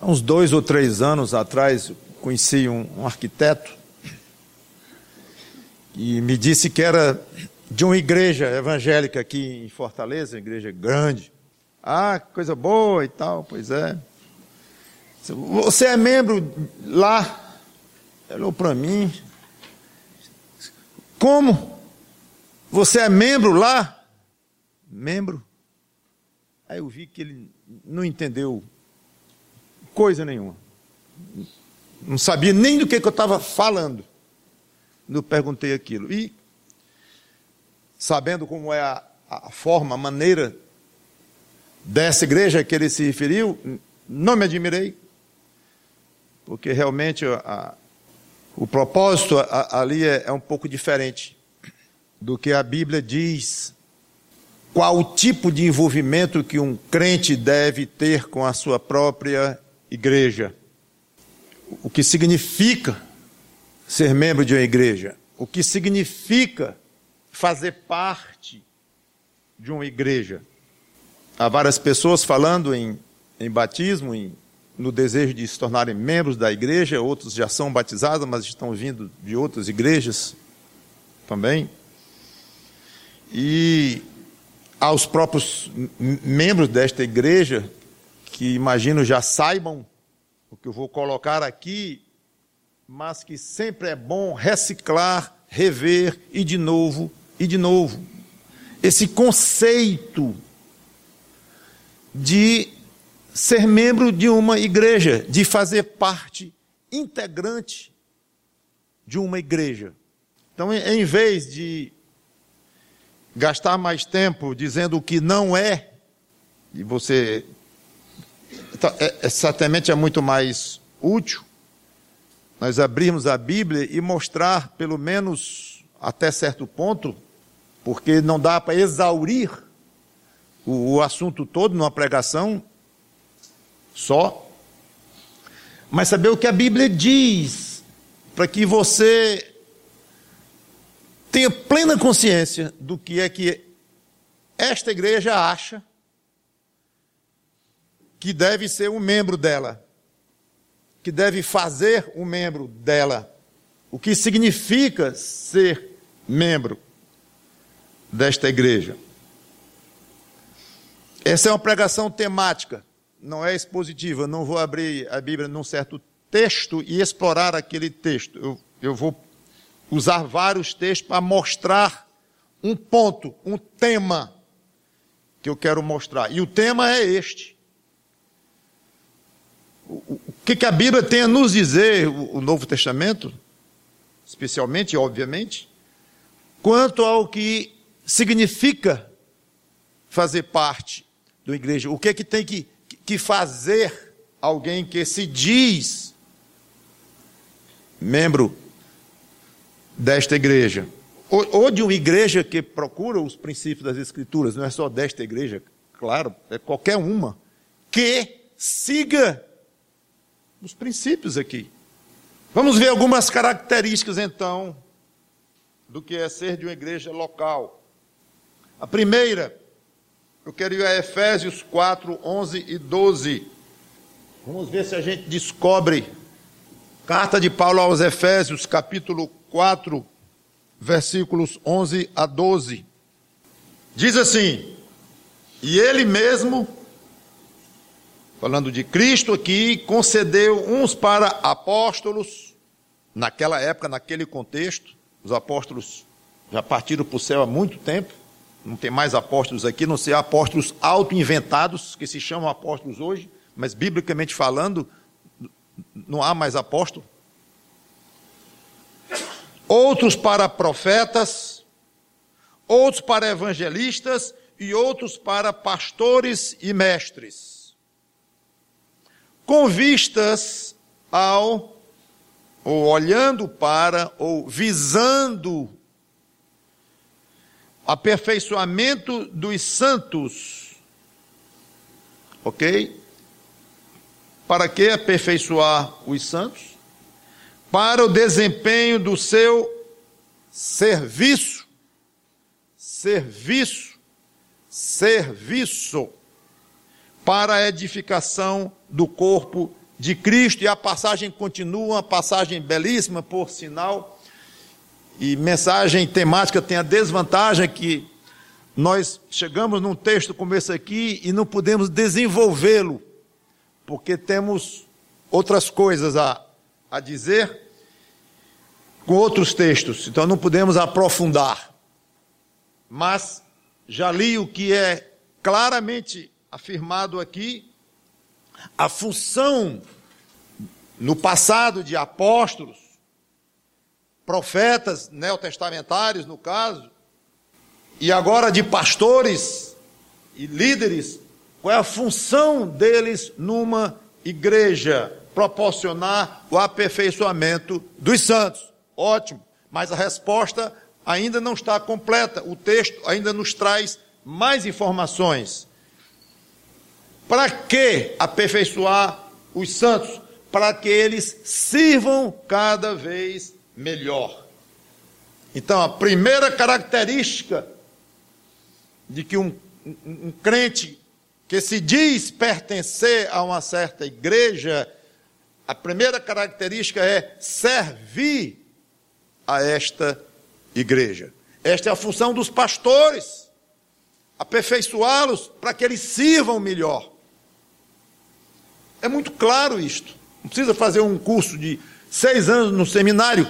Há uns 2 ou 3 anos atrás, conheci um arquiteto e me disse que era de uma igreja evangélica aqui em Fortaleza, uma igreja grande. Ah, que coisa boa e tal, pois é. Você é membro lá? Ele olhou para mim. Como? Você é membro lá? Membro? Aí eu vi que ele não entendeu coisa nenhuma. Não sabia nem do que eu estava falando. Eu perguntei aquilo. E, sabendo como é a forma, a maneira dessa igreja que ele se referiu, não me admirei, porque realmente o propósito ali é um pouco diferente do que a Bíblia diz. Qual o tipo de envolvimento que um crente deve ter com a sua própria igreja? O que significa ser membro de uma igreja? O que significa fazer parte de uma igreja? Há várias pessoas falando em batismo, no desejo de se tornarem membros da igreja. Outros já são batizados, mas estão vindo de outras igrejas também. E aos próprios membros desta igreja, que imagino já saibam o que eu vou colocar aqui, mas que sempre é bom reciclar, rever e de novo. Esse conceito de ser membro de uma igreja, de fazer parte integrante de uma igreja. Então, em vez de gastar mais tempo dizendo o que não é, e você certamente é muito mais útil nós abrirmos a Bíblia e mostrar, pelo menos até certo ponto, porque não dá para exaurir o assunto todo numa pregação só, mas saber o que a Bíblia diz, para que você tenha plena consciência do que é que esta igreja acha que deve ser um membro dela, que deve fazer um membro dela, o que significa ser membro desta igreja. Essa é uma pregação temática, não é expositiva. Não vou abrir a Bíblia num certo texto e explorar aquele texto. Eu vou usar vários textos para mostrar um ponto, um tema que eu quero mostrar. E o tema é este. O que a Bíblia tem a nos dizer, o Novo Testamento, especialmente, obviamente, quanto ao que significa fazer parte da igreja. O que é que tem que fazer alguém que se diz membro desta igreja, ou de uma igreja que procura os princípios das Escrituras, não é só desta igreja, claro, é qualquer uma, que siga os princípios aqui. Vamos ver algumas características, então, do que é ser de uma igreja local. A primeira, eu quero ir a Efésios 4, 11 e 12. Vamos ver se a gente descobre. Carta de Paulo aos Efésios, capítulo 4, versículos 11 a 12. Diz assim: e ele mesmo, falando de Cristo aqui, concedeu uns para apóstolos. Naquela época, naquele contexto, os apóstolos já partiram para o céu há muito tempo. Não tem mais apóstolos aqui, não sei apóstolos auto-inventados, que se chamam apóstolos hoje, mas biblicamente falando, não há mais apóstolo. Outros para profetas, outros para evangelistas e outros para pastores e mestres, com vistas ao, ou olhando para, ou visando aperfeiçoamento dos santos. Ok? Para que aperfeiçoar os santos? Para o desempenho do seu serviço, para a edificação do corpo de Cristo, e a passagem continua, uma passagem belíssima, por sinal, e mensagem temática tem a desvantagem que nós chegamos num texto como esse aqui e não podemos desenvolvê-lo, porque temos outras coisas a dizer com outros textos, então não podemos aprofundar. Mas já li o que é claramente afirmado aqui, a função no passado de apóstolos, profetas neotestamentários no caso, e agora de pastores e líderes. Qual é a função deles numa igreja? Proporcionar o aperfeiçoamento dos santos. Ótimo, mas a resposta ainda não está completa. O texto ainda nos traz mais informações. Para que aperfeiçoar os santos? Para que eles sirvam cada vez melhor. Então, a primeira característica de que um crente que se diz pertencer a uma certa igreja, a primeira característica é servir a esta igreja. Esta é a função dos pastores, aperfeiçoá-los para que eles sirvam melhor. É muito claro isto. Não precisa fazer um curso de 6 anos no seminário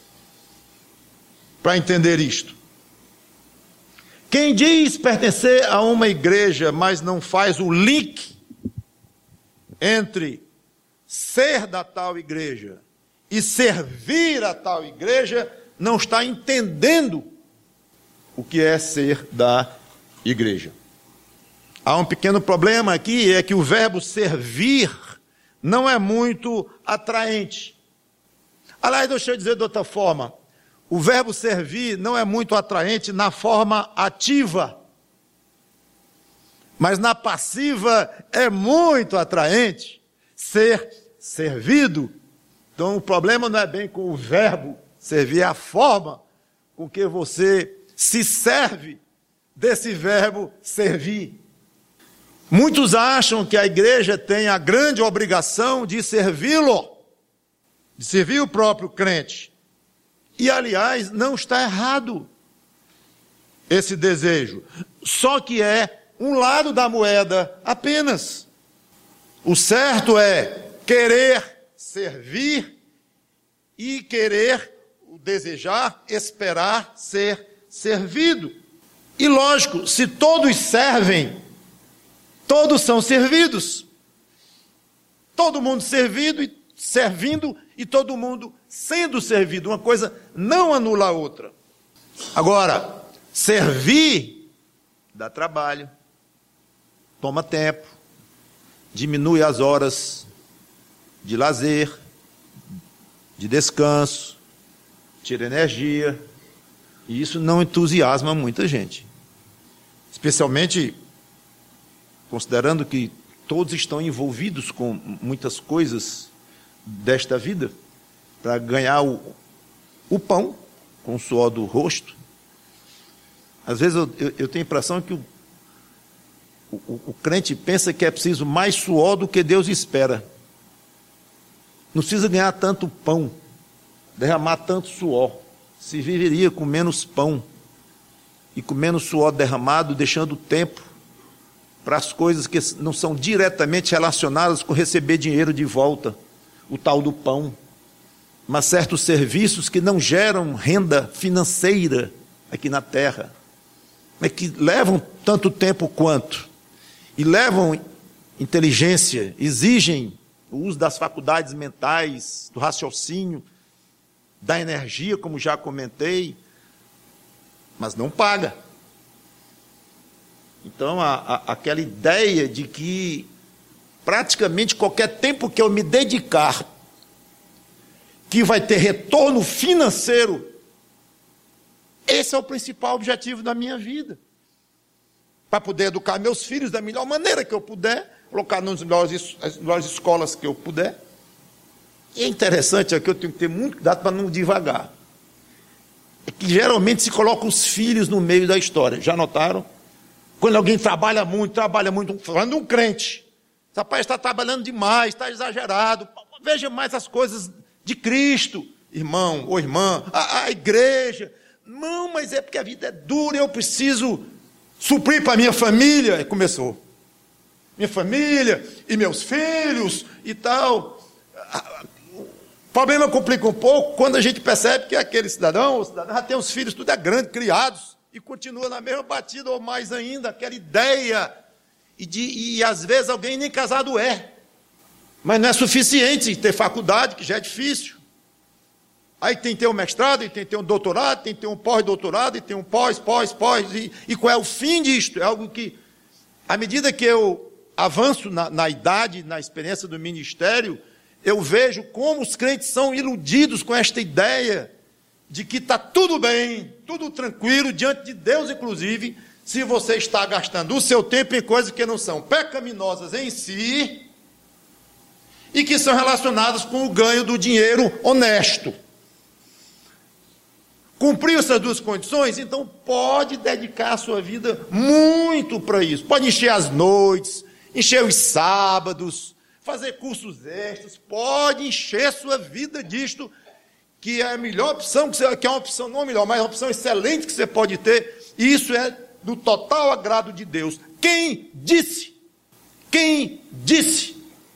para entender isto. Quem diz pertencer a uma igreja, mas não faz o link entre ser da tal igreja e servir a tal igreja, não está entendendo o que é ser da igreja. Há um pequeno problema aqui, é que o verbo servir não é muito atraente. Aliás, deixa eu dizer de outra forma, o verbo servir não é muito atraente na forma ativa, mas na passiva é muito atraente ser servido. Então o problema não é bem com o verbo servir, é a forma com que você se serve desse verbo servir. Muitos acham que a igreja tem a grande obrigação de servi-lo, de servir o próprio crente. E, aliás, não está errado esse desejo. Só que é um lado da moeda apenas. O certo é querer servir e querer, desejar, esperar ser servido. E, lógico, se todos servem, todos são servidos. Todo mundo servindo e todo mundo sendo servido. Uma coisa não anula a outra. Agora, servir dá trabalho, toma tempo, diminui as horas de lazer, de descanso, tira energia, e isso não entusiasma muita gente. Especialmente considerando que todos estão envolvidos com muitas coisas desta vida, para ganhar o pão com o suor do rosto. Às vezes eu tenho a impressão que o crente pensa que é preciso mais suor do que Deus espera. Não precisa ganhar tanto pão, derramar tanto suor. Se viveria com menos pão e com menos suor derramado, deixando tempo para as coisas que não são diretamente relacionadas com receber dinheiro de volta, o tal do pão, mas certos serviços que não geram renda financeira aqui na terra, mas que levam tanto tempo quanto, e levam inteligência, exigem o uso das faculdades mentais, do raciocínio, da energia, como já comentei, mas não paga. Então, aquela ideia de que praticamente qualquer tempo que eu me dedicar, que vai ter retorno financeiro, esse é o principal objetivo da minha vida. Para poder educar meus filhos da melhor maneira que eu puder, colocar nas melhores escolas que eu puder. E é interessante, é que eu tenho que ter muito cuidado para não devagar. É que geralmente se coloca os filhos no meio da história. Já notaram? Quando alguém trabalha muito, falando de um crente, Esse rapaz está trabalhando demais, está exagerado. Veja mais as coisas de Cristo. Irmão ou irmã, a igreja. Não, mas é porque a vida é dura, eu preciso suprir para a minha família. E começou. Minha família e meus filhos e tal. O problema complica um pouco quando a gente percebe que aquele cidadão, o cidadão já tem os filhos, tudo é grande, criados, e continua na mesma batida, ou mais ainda, aquela ideia, e às vezes alguém nem casado é. Mas não é suficiente ter faculdade, que já é difícil. Aí tem que ter um mestrado, e tem que ter um doutorado, tem que ter um pós-doutorado, e tem um pós. E qual é o fim disto? É algo que, à medida que eu avanço na idade, na experiência do ministério, eu vejo como os crentes são iludidos com esta ideia de que está tudo bem, tudo tranquilo, diante de Deus, inclusive, se você está gastando o seu tempo em coisas que não são pecaminosas em si e que são relacionadas com o ganho do dinheiro honesto. Cumpriu essas duas condições? Então pode dedicar a sua vida muito para isso. Pode encher as noites, encher os sábados, fazer cursos extras, pode encher sua vida disto, que é a melhor opção, que é uma opção, não melhor, mas é uma opção excelente que você pode ter, e isso é do total agrado de Deus. Quem disse? Quem disse?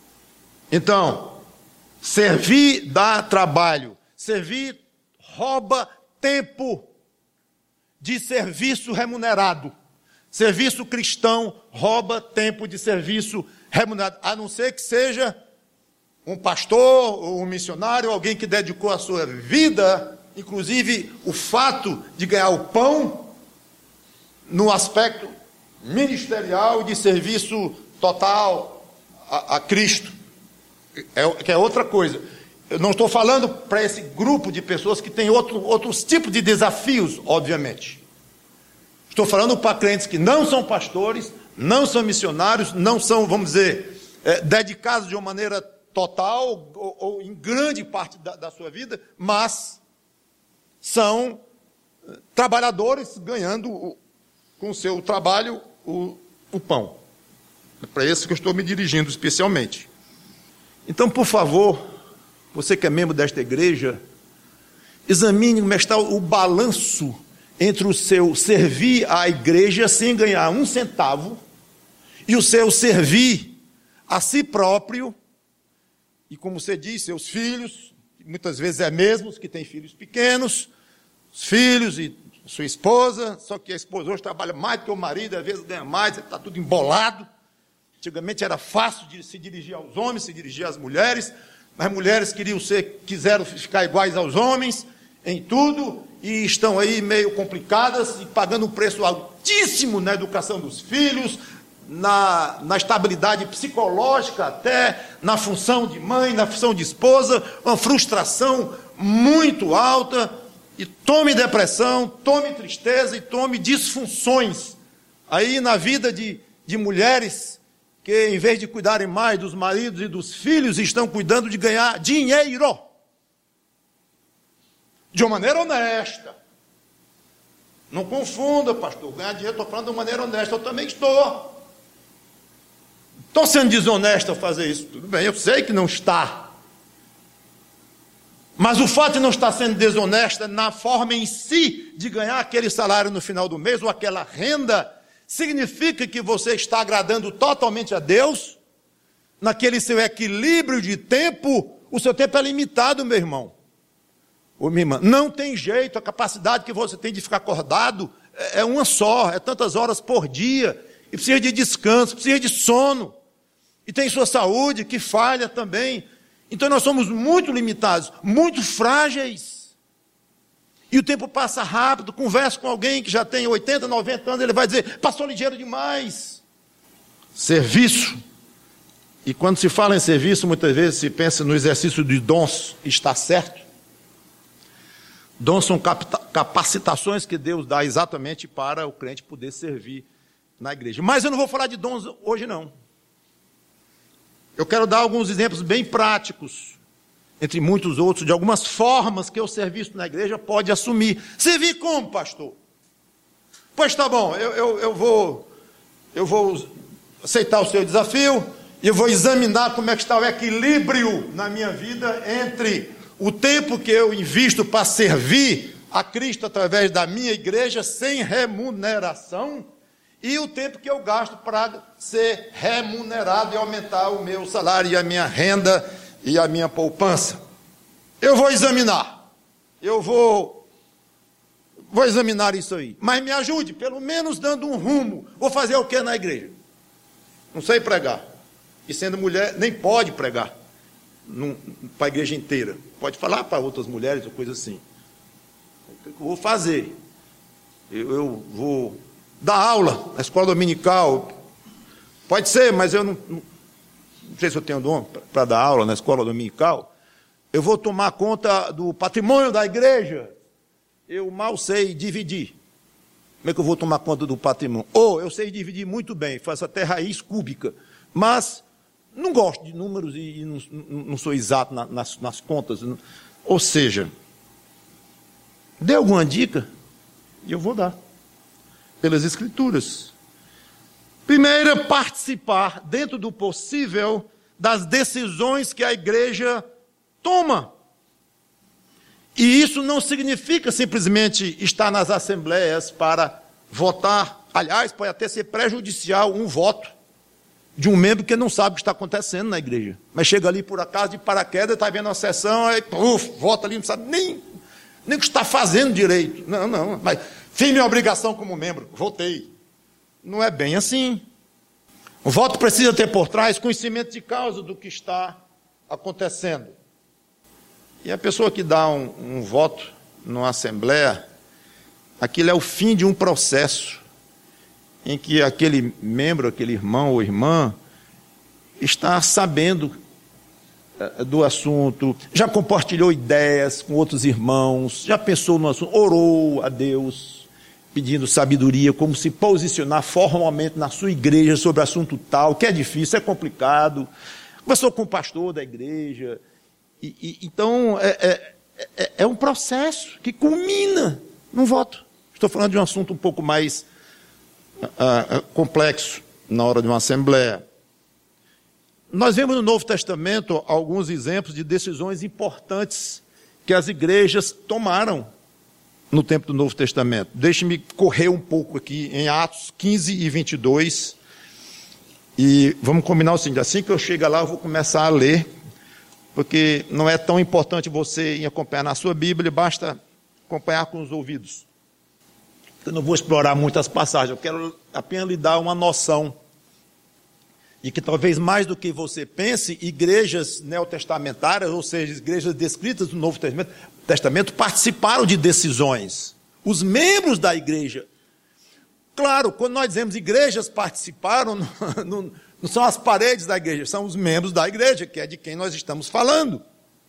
Então, servir dá trabalho, servir rouba tempo de serviço remunerado. Serviço cristão rouba tempo de serviço remunerado, a não ser que seja um pastor ou um missionário, alguém que dedicou a sua vida, inclusive o fato de ganhar o pão, no aspecto ministerial de serviço total a Cristo, que é outra coisa. Eu não estou falando para esse grupo de pessoas que tem outros tipos de desafios, obviamente. Estou falando para crentes que não são pastores, não são missionários, não são, vamos dizer, dedicados de uma maneira total ou em grande parte da sua vida, mas são trabalhadores ganhando com o seu trabalho o pão. É para esse que eu estou me dirigindo especialmente. Então, por favor, você que é membro desta igreja, examine como está o balanço entre o seu servir à igreja sem ganhar um centavo e o seu servir a si próprio e, como você diz, seus filhos, muitas vezes é mesmo os que têm filhos pequenos, os filhos e sua esposa, só que a esposa hoje trabalha mais do que o marido, às vezes ganha mais, está tudo embolado. Antigamente era fácil de se dirigir aos homens, se dirigir às mulheres, mas mulheres quiseram ficar iguais aos homens em tudo, e estão aí meio complicadas, e pagando um preço altíssimo na educação dos filhos, na estabilidade psicológica até, na função de mãe, na função de esposa, uma frustração muito alta, e tome depressão, tome tristeza e tome disfunções aí na vida de mulheres que, em vez de cuidarem mais dos maridos e dos filhos, estão cuidando de ganhar dinheiro de uma maneira honesta. Não confunda, pastor, ganhar dinheiro, estou falando de uma maneira honesta, eu também estou sendo desonesto ao fazer isso. Tudo bem, eu sei que não está. Mas o fato de não estar sendo desonesta na forma em si de ganhar aquele salário no final do mês ou aquela renda, significa que você está agradando totalmente a Deus? Naquele seu equilíbrio de tempo, o seu tempo é limitado, meu irmão. Ô, minha irmã, não tem jeito, a capacidade que você tem de ficar acordado é uma só, é tantas horas por dia, e precisa de descanso, precisa de sono, e tem sua saúde que falha também. Então nós somos muito limitados, muito frágeis. E o tempo passa rápido, converso com alguém que já tem 80, 90 anos, ele vai dizer, passou ligeiro demais. Serviço. E quando se fala em serviço, muitas vezes se pensa no exercício de dons, está certo. Dons são capacitações que Deus dá exatamente para o crente poder servir na igreja. Mas eu não vou falar de dons hoje não. Eu quero dar alguns exemplos bem práticos, entre muitos outros, de algumas formas que o serviço na igreja pode assumir. Servir como, pastor? Pois tá bom, eu vou aceitar o seu desafio, E eu vou examinar como é que está o equilíbrio na minha vida entre o tempo que eu invisto para servir a Cristo através da minha igreja sem remuneração e o tempo que eu gasto para ser remunerado e aumentar o meu salário e a minha renda e a minha poupança. Eu vou examinar. Eu vou examinar isso aí. Mas me ajude, pelo menos dando um rumo. Vou fazer o que na igreja? Não sei pregar. E sendo mulher, nem pode pregar para a igreja inteira. Pode falar para outras mulheres ou coisa assim. O que eu vou fazer? Eu vou dar aula na escola dominical. Pode ser, mas eu não sei se eu tenho dom para dar aula na escola dominical. Eu vou tomar conta do patrimônio da igreja. Eu mal sei dividir. Como é que eu vou tomar conta do patrimônio? Ou eu sei dividir muito bem, faço até raiz cúbica, mas não gosto de números e não sou exato nas contas. Ou seja, dê alguma dica e eu vou dar, pelas Escrituras. Primeiro, participar, dentro do possível, das decisões que a igreja toma. E isso não significa simplesmente estar nas assembleias para votar. Aliás, pode até ser prejudicial um voto de um membro que não sabe o que está acontecendo na igreja. Mas chega ali por acaso de paraquedas, está vendo uma sessão, aí vota ali, não sabe nem o que está fazendo direito. Não, mas fiz minha obrigação como membro, votei. Não é bem assim. O voto precisa ter por trás conhecimento de causa do que está acontecendo. E a pessoa que dá um voto numa assembleia, aquilo é o fim de um processo em que aquele membro, aquele irmão ou irmã, está sabendo do assunto, já compartilhou ideias com outros irmãos, já pensou no assunto, orou a Deus, pedindo sabedoria, como se posicionar formalmente na sua igreja sobre assunto tal, que é difícil, é complicado. Conversou com o pastor da igreja. Então, é um processo que culmina num voto. Estou falando de um assunto um pouco mais complexo na hora de uma assembleia. Nós vemos no Novo Testamento alguns exemplos de decisões importantes que as igrejas tomaram no tempo do Novo Testamento. Deixe-me correr um pouco aqui em Atos 15 e 22. E vamos combinar o seguinte, assim que eu chegar lá eu vou começar a ler, porque não é tão importante você ir acompanhar na sua Bíblia, basta acompanhar com os ouvidos. Eu não vou explorar muitas passagens, eu quero apenas lhe dar uma noção de que talvez mais do que você pense, igrejas neotestamentárias, ou seja, igrejas descritas no Novo Testamento, participaram de decisões. Os membros da igreja. Claro, quando nós dizemos igrejas participaram, não são as paredes da igreja, são os membros da igreja, que é de quem nós estamos falando.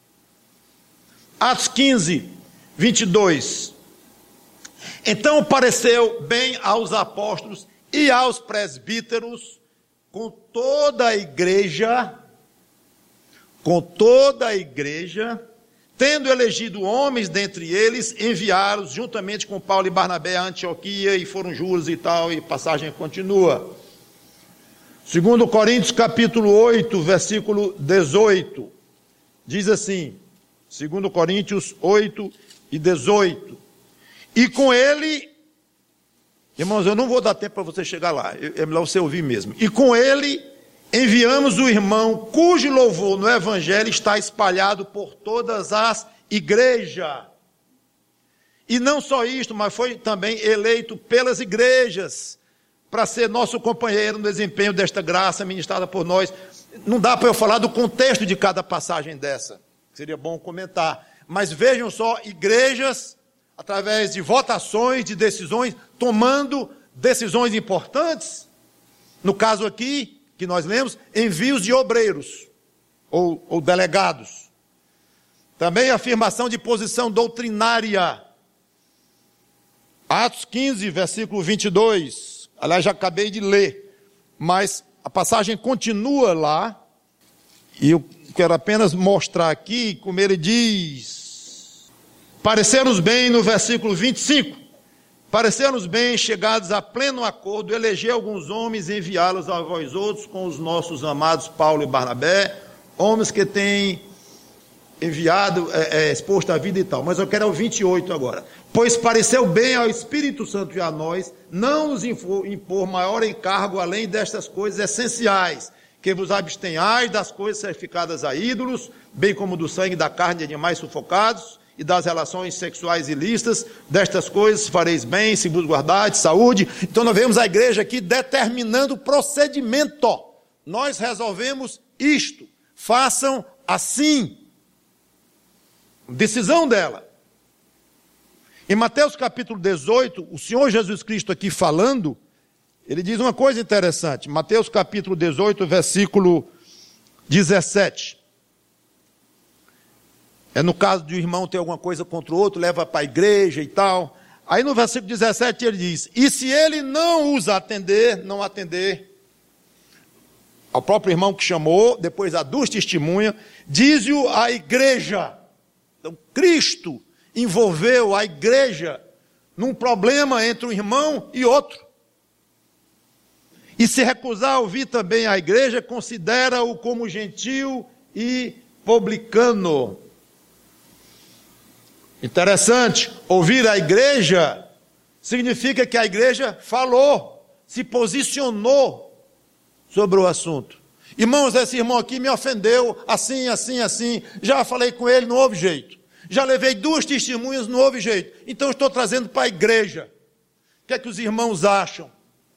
Atos 15, 22. Então pareceu bem aos apóstolos e aos presbíteros, com toda a igreja, tendo elegido homens dentre eles, enviaram-os juntamente com Paulo e Barnabé a Antioquia, e foram juros e tal, e a passagem continua. 2 Coríntios capítulo 8, versículo 18, diz assim, 2 Coríntios 8 e 18, e com ele, irmãos, eu não vou dar tempo para você chegar lá, é melhor você ouvir mesmo, e com ele enviamos o irmão cujo louvor no evangelho está espalhado por todas as igrejas, e não só isto, mas foi também eleito pelas igrejas, para ser nosso companheiro no desempenho desta graça ministrada por nós. Não dá para eu falar do contexto de cada passagem dessa, seria bom comentar, mas vejam só, igrejas, através de votações, de decisões, tomando decisões importantes, no caso aqui, que nós lemos, envios de obreiros, ou delegados, também afirmação de posição doutrinária, Atos 15, versículo 22, aliás, já acabei de ler, mas a passagem continua lá, e eu quero apenas mostrar aqui como ele diz. Pareceram-nos bem no versículo 25, pareceu-nos bem, chegados a pleno acordo, eleger alguns homens e enviá-los a vós outros com os nossos amados Paulo e Barnabé, homens que têm enviado, exposto a vida e tal. Mas eu quero o 28 agora. Pois pareceu bem ao Espírito Santo e a nós não nos impor maior encargo além destas coisas essenciais, que vos abstenhais das coisas sacrificadas a ídolos, bem como do sangue da carne de animais sufocados e das relações sexuais ilícitas. Destas coisas fareis bem, se vos guardardes, saúde. Então nós vemos a igreja aqui determinando o procedimento. Nós resolvemos isto, façam assim. Decisão dela. Em Mateus capítulo 18, o Senhor Jesus Cristo aqui falando, ele diz uma coisa interessante. Mateus capítulo 18, versículo 17. É no caso de um irmão ter alguma coisa contra o outro, leva para a igreja e tal. Aí no versículo 17 ele diz, e se ele não os atender, não atender ao próprio irmão que chamou, depois a duas testemunhas, diz-o à igreja. Então, Cristo envolveu a igreja num problema entre um irmão e outro. E se recusar a ouvir também a igreja, considera-o como gentil e publicano. Interessante, ouvir a igreja significa que a igreja falou, se posicionou sobre o assunto. Irmãos, esse irmão aqui me ofendeu, assim, assim, assim, já falei com ele, não houve jeito. Já levei duas testemunhas, não houve jeito. Então estou trazendo para a igreja. O que é que os irmãos acham?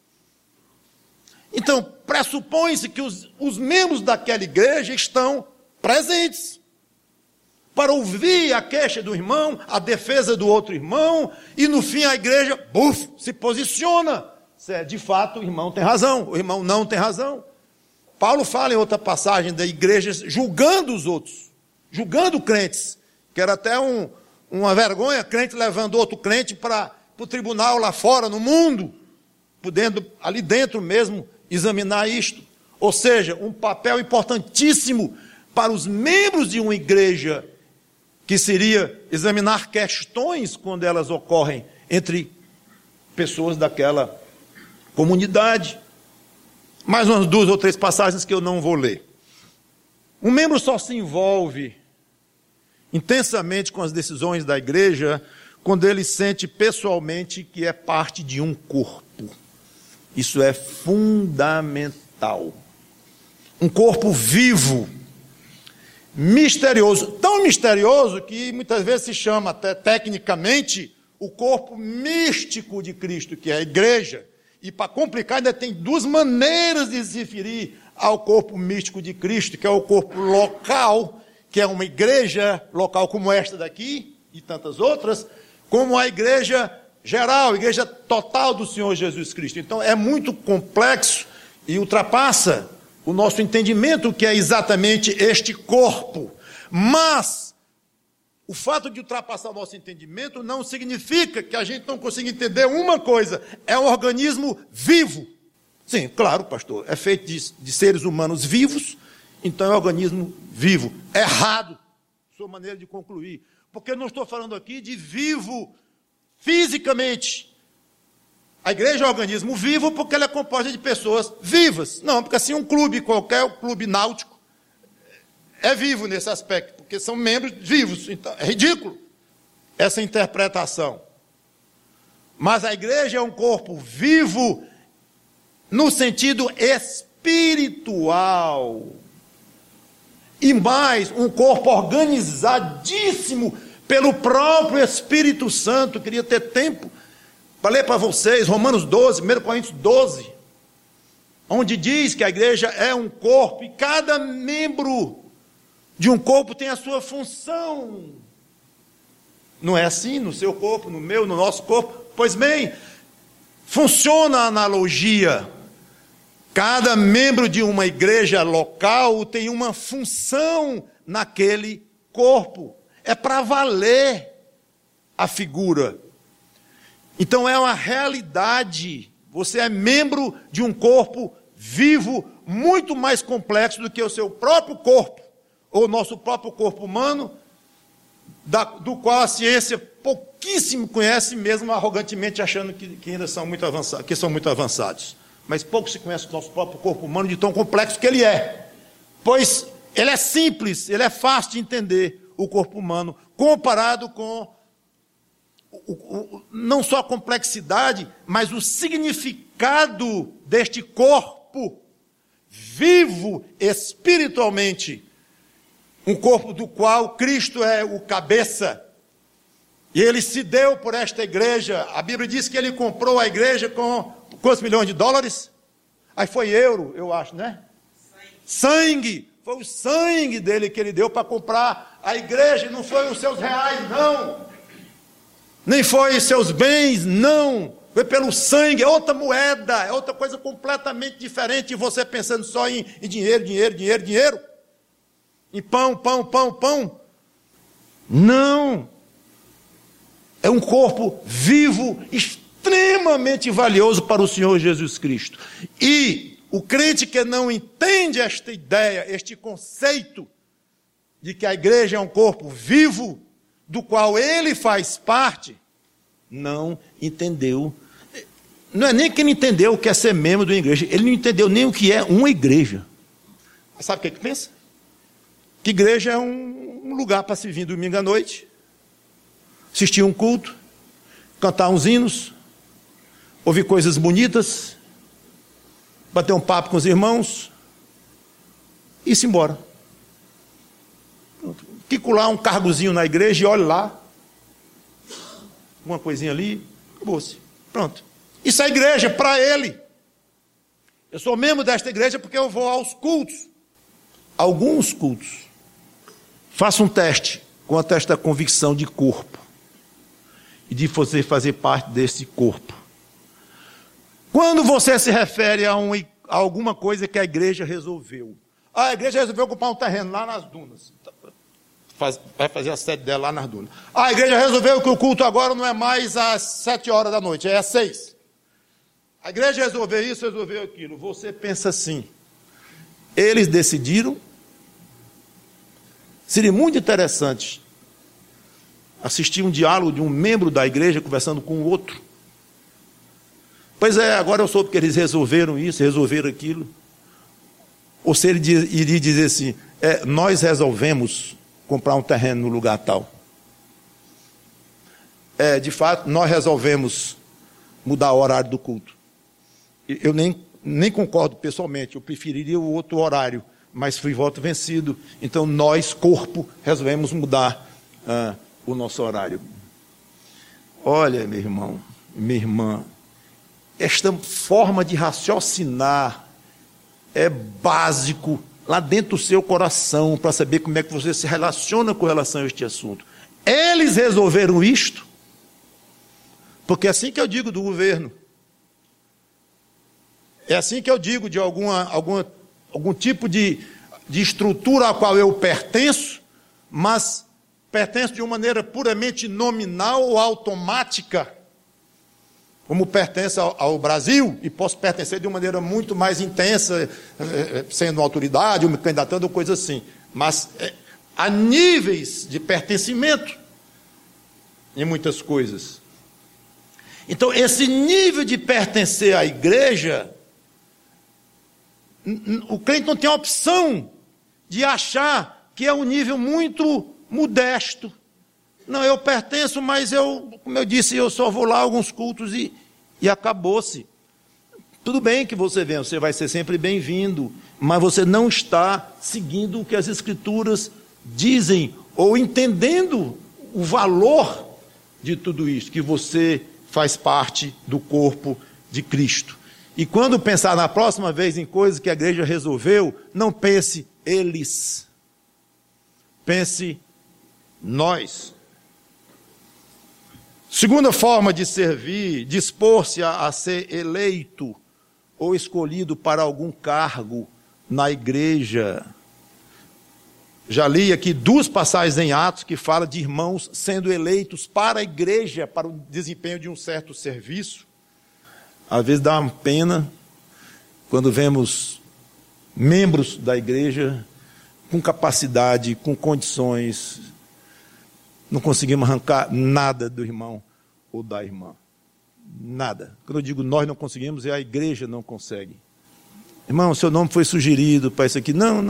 Então, pressupõe-se que os membros daquela igreja estão presentes para ouvir a queixa do irmão, a defesa do outro irmão, e no fim a igreja, se posiciona. De fato, o irmão tem razão, o irmão não tem razão. Paulo fala em outra passagem da igreja julgando os outros, julgando crentes, que era até uma vergonha, crente levando outro crente para o tribunal lá fora, no mundo, podendo ali dentro mesmo examinar isto. Ou seja, um papel importantíssimo para os membros de uma igreja, que seria examinar questões quando elas ocorrem entre pessoas daquela comunidade. Mais umas 2 ou 3 passagens que eu não vou ler. Um membro só se envolve intensamente com as decisões da igreja quando ele sente pessoalmente que é parte de um corpo. Isso é fundamental. Um corpo vivo, misterioso, tão misterioso que muitas vezes se chama até tecnicamente o corpo místico de Cristo, que é a igreja. E para complicar, ainda tem 2 maneiras de se referir ao corpo místico de Cristo, que é o corpo local, que é uma igreja local como esta daqui, e tantas outras, como a igreja geral, a igreja total do Senhor Jesus Cristo. Então é muito complexo e ultrapassa o nosso entendimento, que é exatamente este corpo. Mas o fato de ultrapassar o nosso entendimento não significa que a gente não consiga entender uma coisa: é um organismo vivo. Sim, claro, pastor, é feito de seres humanos vivos, então é um organismo vivo. Errado, sua maneira de concluir, porque eu não estou falando aqui de vivo fisicamente. A igreja é um organismo vivo porque ela é composta de pessoas vivas. Não, porque assim um clube qualquer, o clube náutico, é vivo nesse aspecto, porque são membros vivos. Então, é ridículo essa interpretação. Mas a igreja é um corpo vivo no sentido espiritual. E mais, um corpo organizadíssimo pelo próprio Espírito Santo. Eu queria ter tempo para ler para vocês Romanos 12, 1 Coríntios 12, onde diz que a igreja é um corpo e cada membro de um corpo tem a sua função. Não é assim no seu corpo, no meu, no nosso corpo? Pois bem, funciona a analogia. Cada membro de uma igreja local tem uma função naquele corpo. É para valer a figura. Então é uma realidade. Você é membro de um corpo vivo, muito mais complexo do que o seu próprio corpo, ou o nosso próprio corpo humano, do qual a ciência pouquíssimo conhece, mesmo arrogantemente achando que ainda são muito avançados, que são muito avançados. Mas pouco se conhece do nosso próprio corpo humano, de tão complexo que ele é. Pois ele é simples, ele é fácil de entender, o corpo humano, comparado com não só a complexidade, mas o significado deste corpo vivo espiritualmente, um corpo do qual Cristo é o cabeça, e ele se deu por esta igreja. A Bíblia diz que ele comprou a igreja com quantos milhões de dólares? Aí foi euro, eu acho, né? Sangue. Foi o sangue dele que ele deu para comprar a igreja, não foi os seus reais, não. Nem foi os seus bens, não. Foi pelo sangue, é outra moeda, é outra coisa completamente diferente. E você pensando só em dinheiro, dinheiro, dinheiro, dinheiro. Em pão, pão, pão, pão. Não. É um corpo vivo, extremamente valioso para o Senhor Jesus Cristo. E o crente que não entende esta ideia, este conceito de que a igreja é um corpo vivo, do qual ele faz parte, não entendeu. Não é nem que ele entendeu o que é ser membro de uma igreja, ele não entendeu nem o que é uma igreja. Sabe o que ele pensa? Que igreja é um lugar para se vir domingo à noite, assistir um culto, cantar uns hinos, ouvir coisas bonitas, bater um papo com os irmãos e ir-se embora. Fico lá um cargozinho na igreja e olho lá, uma coisinha ali, acabou-se. Pronto. Isso é igreja para ele. Eu sou membro desta igreja porque eu vou aos cultos. Alguns cultos. Faça um teste quanto a esta convicção de corpo e de você fazer parte desse corpo. Quando você se refere a alguma coisa que a igreja resolveu. A igreja resolveu comprar um terreno lá nas dunas. Vai fazer a sede dela lá nas dunas. A igreja resolveu que o culto agora não é mais às 7 horas da noite, é às 6. A igreja resolveu isso, resolveu aquilo. Você pensa assim, eles decidiram. Seria muito interessante assistir um diálogo de um membro da igreja conversando com o outro. Pois é, agora eu soube que eles resolveram isso, resolveram aquilo. Ou se ele iria dizer assim, nós resolvemos comprar um terreno no lugar tal. De fato, nós resolvemos mudar o horário do culto. Eu nem concordo pessoalmente, eu preferiria o outro horário, mas fui voto vencido. Então nós, corpo, resolvemos mudar o nosso horário. Olha, meu irmão, minha irmã, esta forma de raciocinar é básico lá dentro do seu coração, para saber como é que você se relaciona com relação a este assunto. Eles resolveram isto, porque é assim que eu digo do governo. É assim que eu digo de algum tipo de estrutura a qual eu pertenço, mas pertenço de uma maneira puramente nominal ou automática, como pertence ao Brasil, e posso pertencer de uma maneira muito mais intensa, sendo autoridade, ou me candidatando, ou coisa assim. Mas há níveis de pertencimento em muitas coisas. Então, esse nível de pertencer à igreja, o crente não tem a opção de achar que é um nível muito modesto. Não, eu pertenço, mas como eu disse, eu só vou lá a alguns cultos e acabou-se. Tudo bem que você venha, você vai ser sempre bem-vindo, mas você não está seguindo o que as Escrituras dizem, ou entendendo o valor de tudo isso, que você faz parte do corpo de Cristo. E quando pensar na próxima vez em coisas que a igreja resolveu, não pense eles, pense nós. Segunda forma de servir, dispor-se a ser eleito ou escolhido para algum cargo na igreja. Já li aqui 2 passagens em Atos que falam de irmãos sendo eleitos para a igreja, para o desempenho de um certo serviço. Às vezes dá uma pena quando vemos membros da igreja com capacidade, com condições, não conseguimos arrancar nada do irmão ou da irmã. Nada. Quando eu digo nós não conseguimos, é a igreja não consegue. Irmão, seu nome foi sugerido para isso aqui. Não.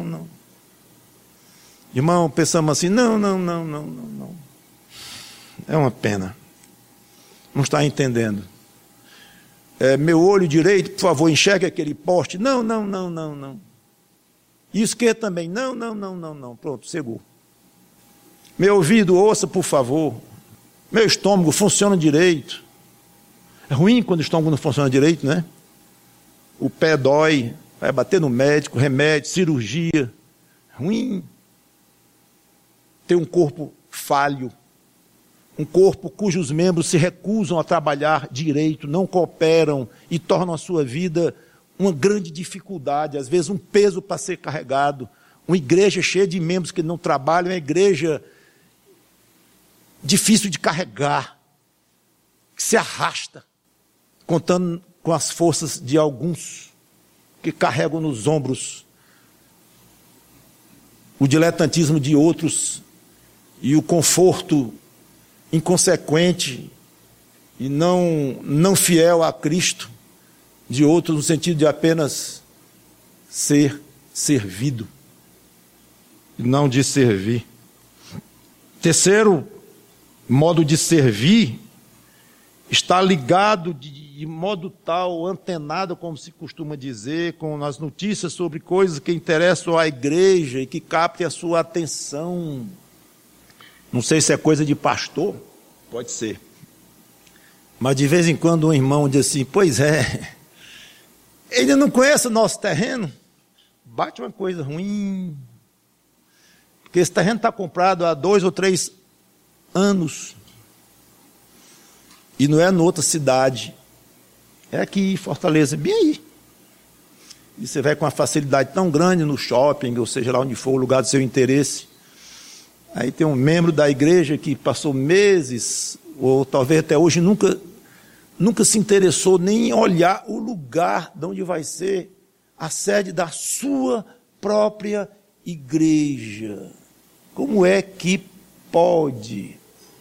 Irmão, pensamos assim, não. É uma pena. Não está entendendo. Meu olho direito, por favor, enxergue aquele poste. Não. E o esquerdo também. Não. Pronto, cegou. Meu ouvido, ouça, por favor. Meu estômago funciona direito. É ruim quando o estômago não funciona direito, né? O pé dói, vai bater no médico, remédio, cirurgia. Ruim. Ter um corpo falho. Um corpo cujos membros se recusam a trabalhar direito, não cooperam e tornam a sua vida uma grande dificuldade, às vezes um peso para ser carregado. Uma igreja cheia de membros que não trabalham, é uma igreja difícil de carregar, que se arrasta, contando com as forças de alguns que carregam nos ombros o diletantismo de outros e o conforto inconsequente e não fiel a Cristo de outros, no sentido de apenas ser servido e não de servir. Terceiro modo de servir está ligado de modo tal, antenado, como se costuma dizer, com as notícias sobre coisas que interessam à igreja e que captem a sua atenção. Não sei se é coisa de pastor, pode ser. Mas de vez em quando um irmão diz assim, pois é, ele não conhece o nosso terreno, bate uma coisa ruim, porque esse terreno está comprado há 2 ou 3 anos, e não é em outra cidade, é aqui em Fortaleza, bem aí. E você vai com uma facilidade tão grande no shopping, ou seja lá onde for o lugar do seu interesse. Aí tem um membro da igreja que passou meses, ou talvez até hoje, nunca se interessou nem em olhar o lugar de onde vai ser a sede da sua própria igreja. Como é que pode?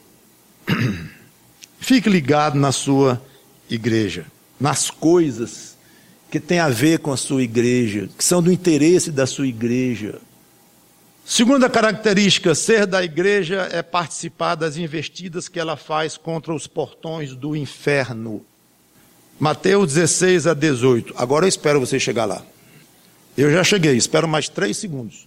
Fique ligado na sua igreja, nas coisas que têm a ver com a sua igreja, que são do interesse da sua igreja. Segunda característica, ser da igreja é participar das investidas que ela faz contra os portões do inferno. Mateus 16 a 18. Agora eu espero você chegar lá. Eu já cheguei, espero mais 3 segundos.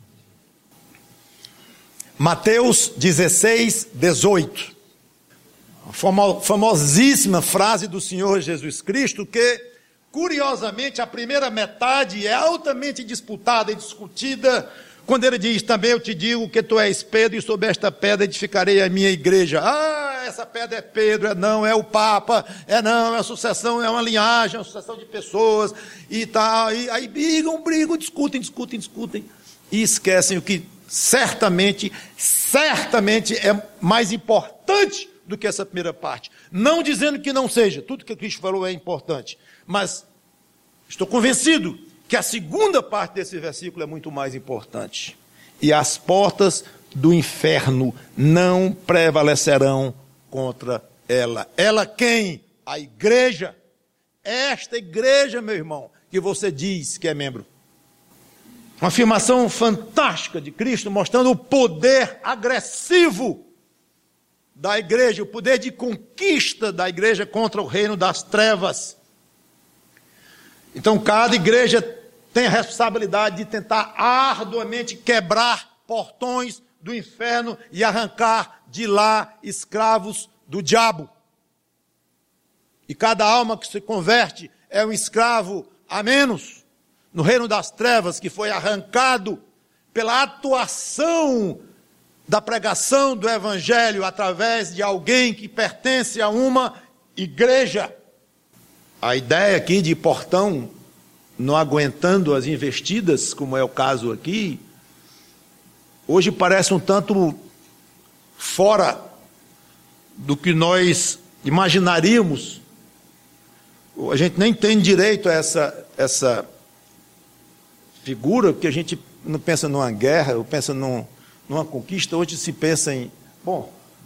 Mateus 16, 18. A famosíssima frase do Senhor Jesus Cristo, que, curiosamente, a primeira metade é altamente disputada e discutida, quando ele diz, também eu te digo que tu és Pedro, e sobre esta pedra edificarei a minha igreja. Ah, essa pedra é Pedro, é o Papa, é a sucessão, é uma linhagem, é uma sucessão de pessoas, e tal, e aí brigam, discutem, e esquecem o que certamente é mais importante do que essa primeira parte. Não dizendo que não seja, tudo que Cristo falou é importante, mas estou convencido que a segunda parte desse versículo é muito mais importante. E as portas do inferno não prevalecerão contra ela. Ela quem? A igreja. Esta igreja, meu irmão, que você diz que é membro. Uma afirmação fantástica de Cristo, mostrando o poder agressivo da igreja, o poder de conquista da igreja contra o reino das trevas. Então, cada igreja tem a responsabilidade de tentar arduamente quebrar portões do inferno e arrancar de lá escravos do diabo. E cada alma que se converte é um escravo a menos no reino das trevas, que foi arrancado pela atuação da pregação do evangelho através de alguém que pertence a uma igreja. A ideia aqui de portão não aguentando as investidas, como é o caso aqui, hoje parece um tanto fora do que nós imaginaríamos. A gente nem tem direito a essa figura, porque a gente não pensa numa guerra, ou pensa numa conquista. Hoje se pensa em,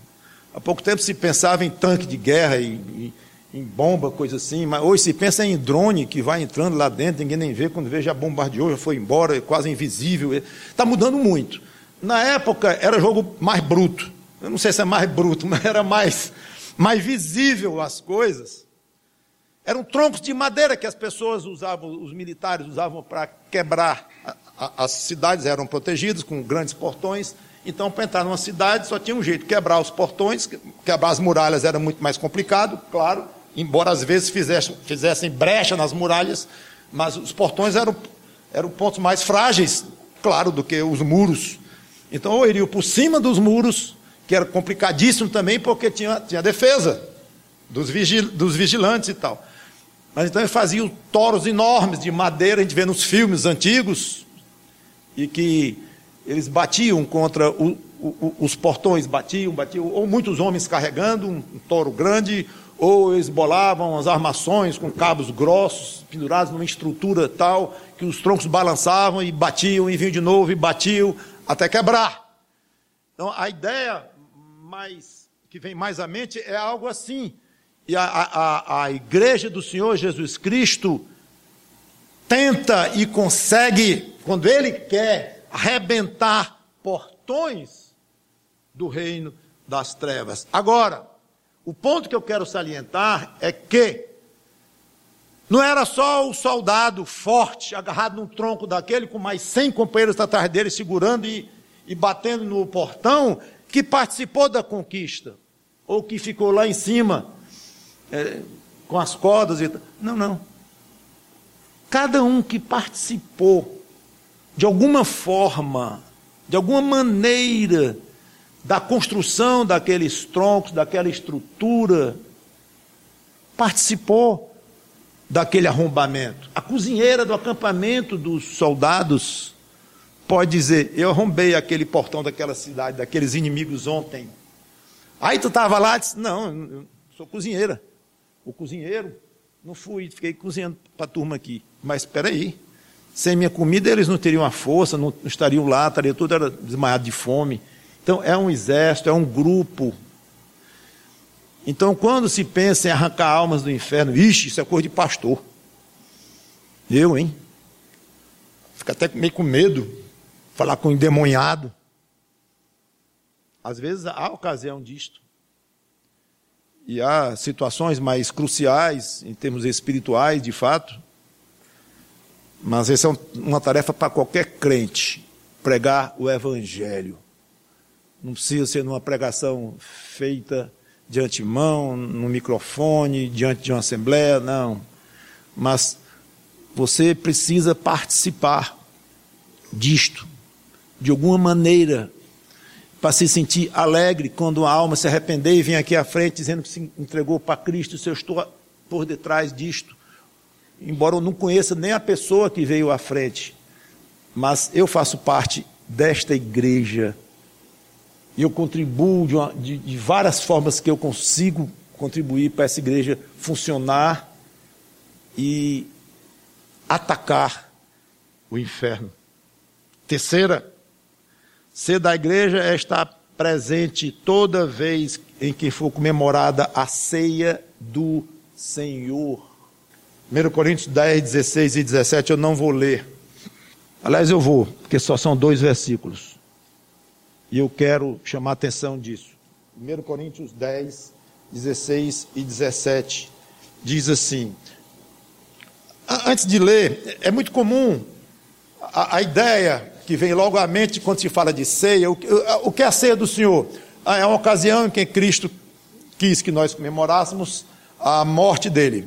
Há pouco tempo se pensava em tanque de guerra, em bomba, coisa assim, mas hoje se pensa em drone que vai entrando lá dentro, ninguém nem vê, quando vê já bombardeou, já foi embora, é quase invisível. Está mudando muito. Na época era jogo mais bruto. Eu não sei se é mais bruto, mas era mais visível as coisas. Eram troncos de madeira que as pessoas usavam, os militares usavam para quebrar. As cidades eram protegidas com grandes portões, então para entrar numa cidade só tinha um jeito, quebrar os portões, quebrar as muralhas era muito mais complicado, claro, embora às vezes fizessem brecha nas muralhas, mas os portões eram pontos mais frágeis, claro, do que os muros. Então ou iriam por cima dos muros, que era complicadíssimo também, porque tinha defesa dos vigilantes e tal. Mas então eles faziam toros enormes de madeira, a gente vê nos filmes antigos, e que eles batiam contra os portões, batiam, ou muitos homens carregando um toro grande, ou eles bolavam as armações com cabos grossos, pendurados numa estrutura tal, que os troncos balançavam e batiam, e vinham de novo e batiam, até quebrar. Então a ideia que vem mais à mente é algo assim. E a igreja do Senhor Jesus Cristo tenta e consegue, quando Ele quer, arrebentar portões do reino das trevas. Agora, o ponto que eu quero salientar é que não era só o soldado forte, agarrado num tronco daquele, com mais 100 companheiros atrás dele, segurando e batendo no portão, que participou da conquista, ou que ficou lá em cima, com as cordas e tal. Não. Cada um que participou, de alguma forma, de alguma maneira, da construção daqueles troncos, daquela estrutura, participou daquele arrombamento. A cozinheira do acampamento dos soldados pode dizer: eu arrombei aquele portão daquela cidade, daqueles inimigos ontem. Aí tu estava lá e disse: não, eu sou cozinheira. O cozinheiro, não fui, fiquei cozinhando para a turma aqui. Mas espera aí, sem minha comida eles não teriam a força, não estariam lá, estaria tudo desmaiado de fome. Então é um exército, é um grupo. Então quando se pensa em arrancar almas do inferno, isso é coisa de pastor. Fica até meio com medo, falar com um endemoniado. Às vezes há ocasião disto. E há situações mais cruciais, em termos espirituais, de fato. Mas essa é uma tarefa para qualquer crente, pregar o Evangelho. Não precisa ser numa pregação feita de antemão, no microfone, diante de uma assembleia, não. Mas você precisa participar disto, de alguma maneira, para se sentir alegre quando a alma se arrepender e vem aqui à frente dizendo que se entregou para Cristo. Se eu estou por detrás disto, embora eu não conheça nem a pessoa que veio à frente, mas eu faço parte desta igreja e eu contribuo de várias formas que eu consigo contribuir para essa igreja funcionar e atacar o inferno. Terceira, ser da igreja é estar presente toda vez em que for comemorada a ceia do Senhor. 1 Coríntios 10, 16 e 17 eu não vou ler. Aliás, eu vou, porque só são 2 versículos. E eu quero chamar a atenção disso. 1 Coríntios 10, 16 e 17 diz assim. Antes de ler, é muito comum a ideia que vem logo à mente quando se fala de ceia. O que é a ceia do Senhor? É uma ocasião em que Cristo quis que nós comemorássemos a morte dele,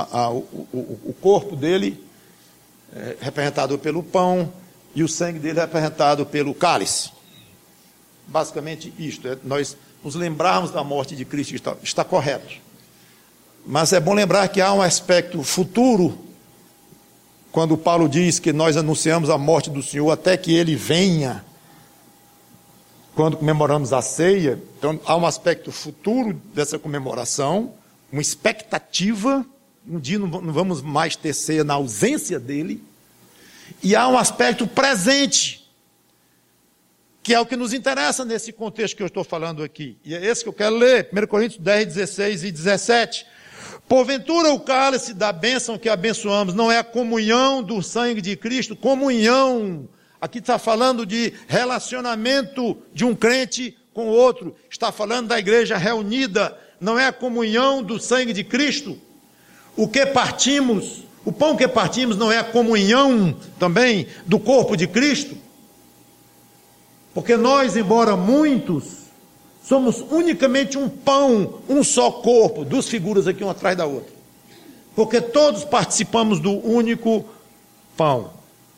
o corpo dele representado pelo pão e o sangue dele representado pelo cálice. Basicamente isto, nós nos lembrarmos da morte de Cristo, está correto. Mas é bom lembrar que há um aspecto futuro, quando Paulo diz que nós anunciamos a morte do Senhor até que Ele venha, quando comemoramos a ceia. Então há um aspecto futuro dessa comemoração, uma expectativa, um dia não vamos mais ter ceia na ausência dele, e há um aspecto presente, que é o que nos interessa nesse contexto que eu estou falando aqui. E é esse que eu quero ler, 1 Coríntios 10, 16 e 17. Porventura o cálice da bênção que abençoamos não é a comunhão do sangue de Cristo? Comunhão, aqui está falando de relacionamento de um crente com o outro, está falando da igreja reunida, não é a comunhão do sangue de Cristo? O que partimos, o pão que partimos não é a comunhão também do corpo de Cristo? Porque nós, embora muitos, somos unicamente um pão, um só corpo, duas figuras aqui uma atrás da outra. Porque todos participamos do único pão.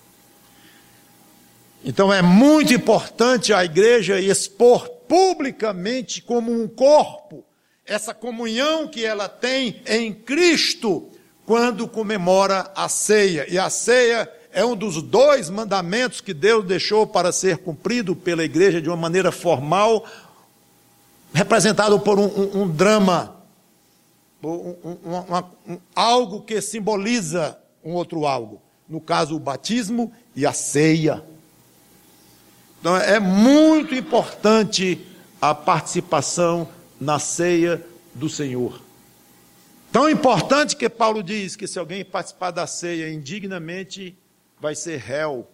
Então é muito importante a igreja expor publicamente como um corpo essa comunhão que ela tem em Cristo quando comemora a ceia. E a ceia é um dos 2 mandamentos que Deus deixou para ser cumprido pela igreja de uma maneira formal, representado por um drama, algo que simboliza um outro algo. No caso, o batismo e a ceia. Então, é muito importante a participação na ceia do Senhor. Tão importante que Paulo diz que se alguém participar da ceia indignamente, vai ser réu.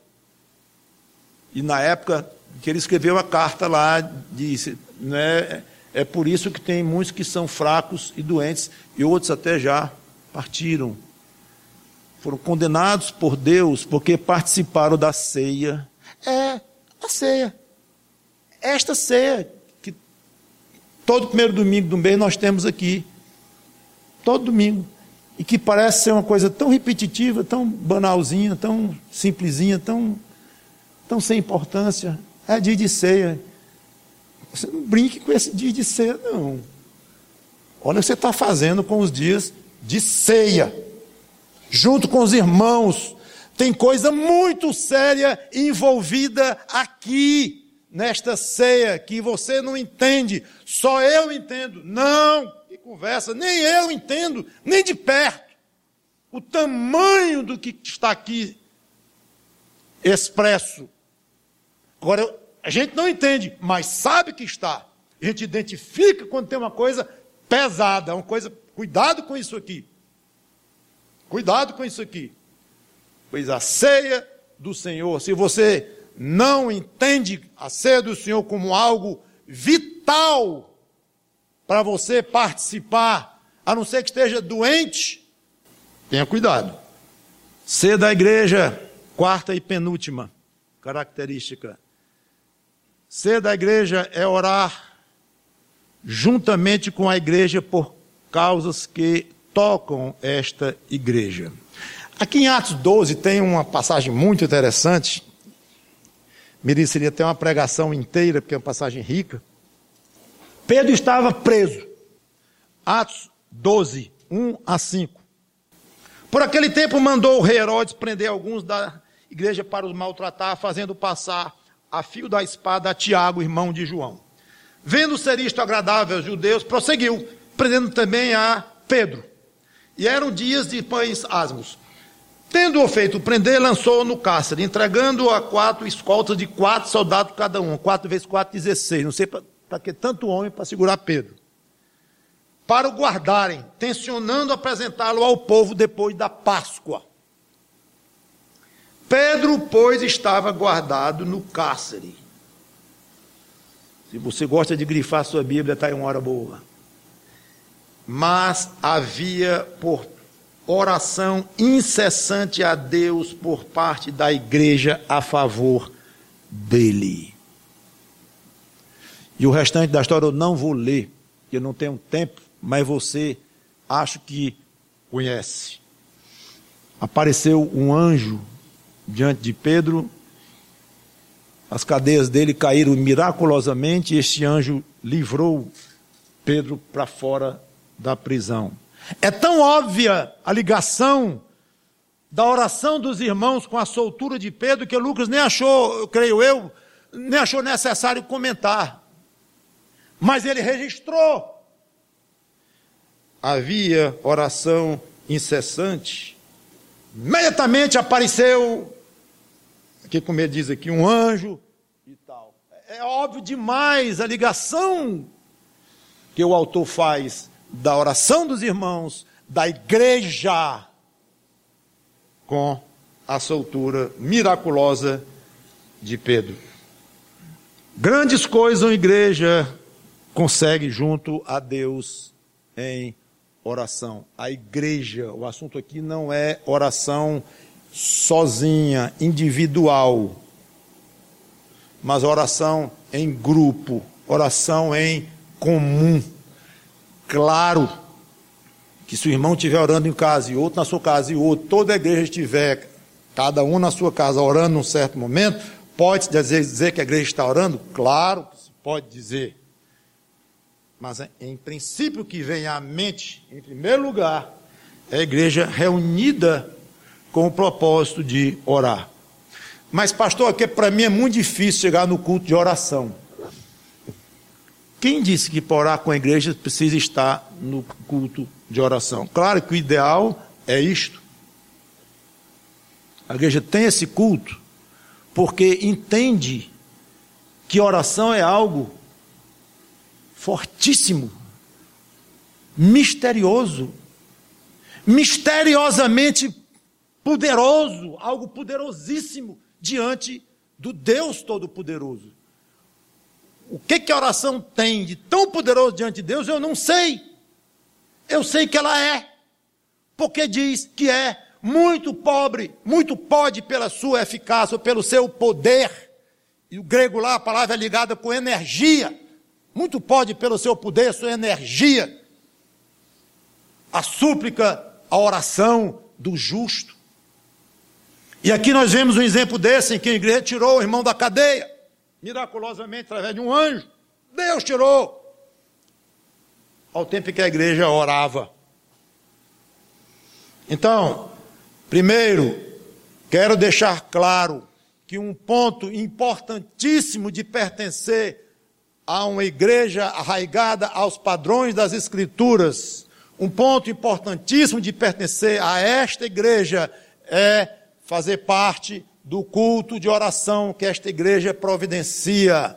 E na época que ele escreveu a carta lá, disse, né, é por isso que tem muitos que são fracos e doentes, e outros até já partiram. Foram condenados por Deus, porque participaram da ceia. É a ceia. Esta ceia, que todo primeiro domingo do mês nós temos aqui. Todo domingo. E que parece ser uma coisa tão repetitiva, tão banalzinha, tão simplesinha, tão sem importância. É dia de ceia. Você não brinque com esse dia de ceia, não. Olha o que você está fazendo com os dias de ceia. Junto com os irmãos. Tem coisa muito séria envolvida aqui, nesta ceia, que você não entende. Só eu entendo. Não, que conversa, nem eu entendo, nem de perto. O tamanho do que está aqui expresso. Agora, a gente não entende, mas sabe que está. A gente identifica quando tem uma coisa pesada, uma coisa... Cuidado com isso aqui. Cuidado com isso aqui. Pois a ceia do Senhor, se você não entende a ceia do Senhor como algo vital para você participar, a não ser que esteja doente, tenha cuidado. Ceia da igreja, 4ª e penúltima característica. Ceia da igreja é orar juntamente com a igreja por causas que tocam esta igreja. Aqui em Atos 12 tem uma passagem muito interessante, mereceria até uma pregação inteira, porque é uma passagem rica. Pedro estava preso. Atos 12, 1 a 5. Por aquele tempo mandou o rei Herodes prender alguns da igreja para os maltratar, fazendo passar a fio da espada a Tiago, irmão de João. Vendo ser isto agradável aos judeus, prosseguiu, prendendo também a Pedro. E eram dias de pães asmos. Tendo-o feito prender, lançou-o no cárcere, entregando-o a 4 escoltas de 4 soldados cada um. 4 vezes 4, 16. Não sei para que tanto homem para segurar Pedro. Para o guardarem, tensionando apresentá-lo ao povo depois da Páscoa. Pedro, pois, estava guardado no cárcere. Se você gosta de grifar sua Bíblia, está em uma hora boa. Mas havia por oração incessante a Deus por parte da igreja a favor dele. E o restante da história eu não vou ler, porque eu não tenho tempo, mas você acho que conhece. Apareceu um anjo diante de Pedro, as cadeias dele caíram miraculosamente, e este anjo livrou Pedro para fora da prisão. É tão óbvia a ligação da oração dos irmãos com a soltura de Pedro, que Lucas nem achou, creio eu, nem achou necessário comentar. Mas ele registrou. Havia oração incessante. Imediatamente apareceu, aqui como ele diz aqui, um anjo e tal. é óbvio demais a ligação que o autor faz da oração dos irmãos, da igreja, com a soltura miraculosa de Pedro. Grandes coisas a igreja consegue junto a Deus em oração. A igreja, o assunto aqui não é oração sozinha, individual, mas oração em grupo, oração em comum. Claro que se o irmão estiver orando em casa e outro na sua casa e outro, toda a igreja estiver, cada um na sua casa orando num certo momento, pode dizer que a igreja está orando? Claro que se pode dizer. Mas em princípio que vem à mente, em primeiro lugar, é a igreja reunida com o propósito de orar. Mas pastor, aqui para mim é muito difícil chegar no culto de oração. Quem disse que para orar com a igreja precisa estar no culto de oração? Claro que o ideal é isto. A igreja tem esse culto porque entende que oração é algo fortíssimo, misterioso, misteriosamente poderoso, algo poderosíssimo diante do Deus Todo-Poderoso. O que a oração tem de tão poderoso diante de Deus, eu não sei. Eu sei que ela é, porque diz que é muito pobre, muito pode pela sua eficácia, ou pelo seu poder. E o grego lá, a palavra é ligada com energia. Muito pode pelo seu poder, sua energia. A súplica, a oração do justo. E aqui nós vemos um exemplo desse, em que a igreja tirou o irmão da cadeia, miraculosamente, através de um anjo. Deus tirou. Ao tempo em que a igreja orava. Então, primeiro, quero deixar claro que um ponto importantíssimo de pertencer a uma igreja arraigada aos padrões das Escrituras, um ponto importantíssimo de pertencer a esta igreja é fazer parte do culto de oração que esta igreja providencia.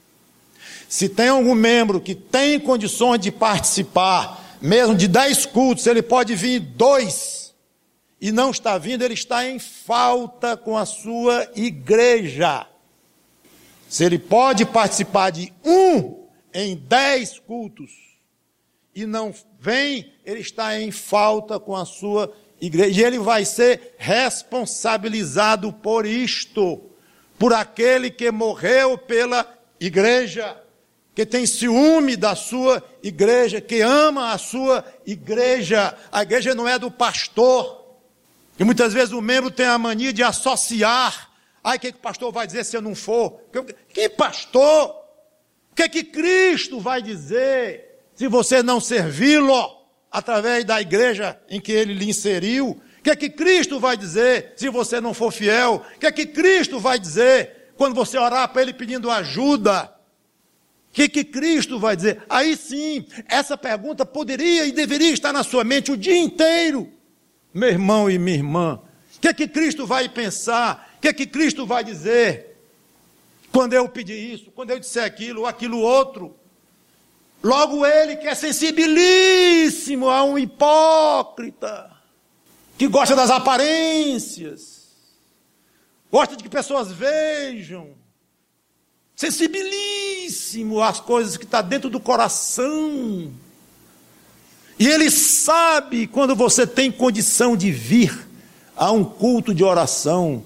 Se tem algum membro que tem condições de participar, mesmo de 10 cultos, ele pode vir 2, e não está vindo, ele está em falta com a sua igreja. Se ele pode participar de 1 em 10 cultos, e não vem, ele está em falta com a sua igreja, e ele vai ser responsabilizado por isto, por aquele que morreu pela igreja, que tem ciúme da sua igreja, que ama a sua igreja. A igreja não é do pastor, e muitas vezes o membro tem a mania de associar. Ai, o que o pastor vai dizer se eu não for? Que pastor? O que Cristo vai dizer se você não servi-lo através da igreja em que ele lhe inseriu? O que Cristo vai dizer se você não for fiel? O que Cristo vai dizer quando você orar para ele pedindo ajuda? O que Cristo vai dizer? Aí sim, essa pergunta poderia e deveria estar na sua mente o dia inteiro. Meu irmão e minha irmã, o que Cristo vai pensar? O que Cristo vai dizer? Quando eu pedir isso, quando eu disser aquilo ou aquilo outro. Logo ele que é sensibilíssimo a um hipócrita, que gosta das aparências, gosta de que pessoas vejam, sensibilíssimo às coisas que estão dentro do coração. E ele sabe quando você tem condição de vir a um culto de oração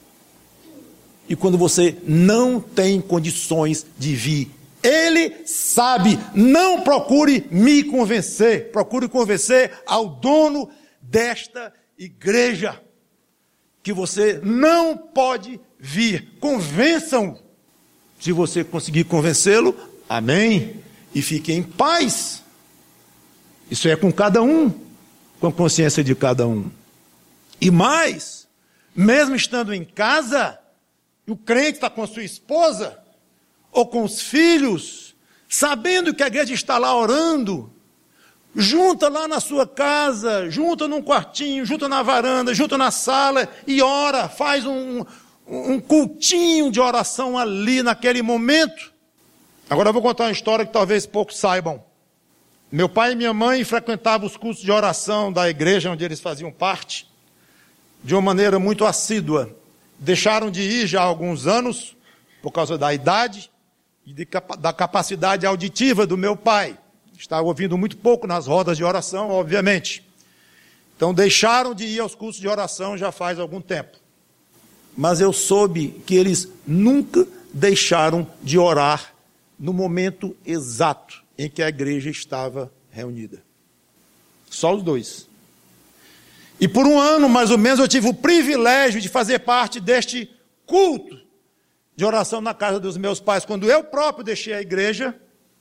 e quando você não tem condições de vir. Ele sabe, não procure me convencer, procure convencer ao dono desta igreja que você não pode vir. Convençam. Se você conseguir convencê-lo, amém, e fique em paz. Isso é com cada um, com a consciência de cada um. E mais, mesmo estando em casa, o crente está com a sua esposa, ou com os filhos, sabendo que a igreja está lá orando, junta lá na sua casa, junta num quartinho, junta na varanda, junta na sala, e ora, faz um cultinho de oração ali naquele momento. Agora eu vou contar uma história que talvez poucos saibam. Meu pai e minha mãe frequentavam os cultos de oração da igreja onde eles faziam parte, de uma maneira muito assídua. Deixaram de ir já há alguns anos, por causa da idade e da capacidade auditiva do meu pai. Estava ouvindo muito pouco nas rodas de oração, obviamente. Então deixaram de ir aos cultos de oração já faz algum tempo. Mas eu soube que eles nunca deixaram de orar no momento exato em que a igreja estava reunida. Só os dois. E por um ano, mais ou menos, eu tive o privilégio de fazer parte deste culto de oração na casa dos meus pais, quando eu próprio deixei a igreja,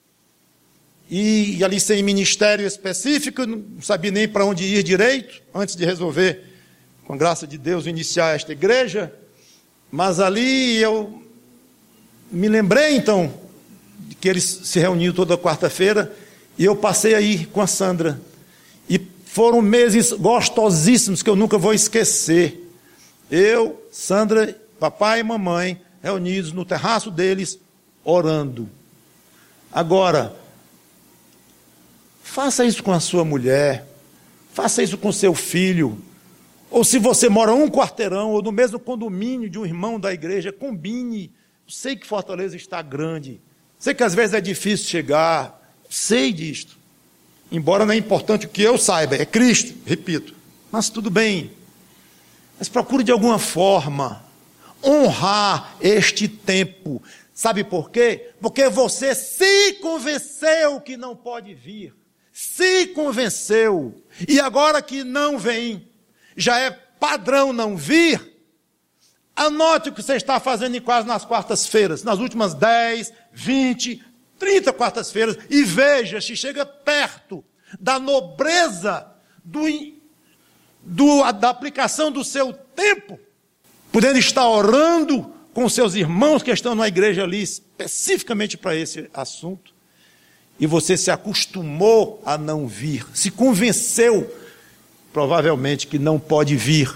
e ali sem ministério específico, não sabia nem para onde ir direito, antes de resolver, com a graça de Deus, iniciar esta igreja. Mas ali eu me lembrei então, de que eles se reuniam toda quarta-feira, e eu passei aí com a Sandra, e foram meses gostosíssimos que eu nunca vou esquecer. Eu, Sandra, papai e mamãe, reunidos no terraço deles, orando. Agora, faça isso com a sua mulher, faça isso com seu filho, ou se você mora um quarteirão, ou no mesmo condomínio de um irmão da igreja, combine. Eu sei que Fortaleza está grande, sei que às vezes é difícil chegar, sei disto, embora não é importante o que eu saiba, é Cristo, repito, mas tudo bem, mas procure de alguma forma honrar este tempo. Sabe por quê? Porque você se convenceu que não pode vir, se convenceu, e agora que não vem, já é padrão não vir. Anote o que você está fazendo em quase nas quartas-feiras, nas últimas 10, 20, 30 quartas-feiras, e veja se chega perto da nobreza da aplicação do seu tempo, podendo estar orando com seus irmãos que estão na igreja ali, especificamente para esse assunto, e você se acostumou a não vir, se convenceu, provavelmente, que não pode vir.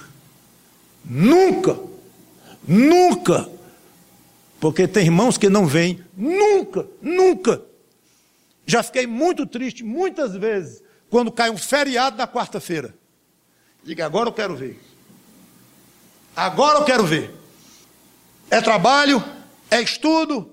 Nunca, nunca, porque tem irmãos que não vêm, nunca, nunca. Já fiquei muito triste, muitas vezes, quando cai um feriado na quarta-feira. Diga, agora eu quero ver. Agora eu quero ver. É trabalho, é estudo,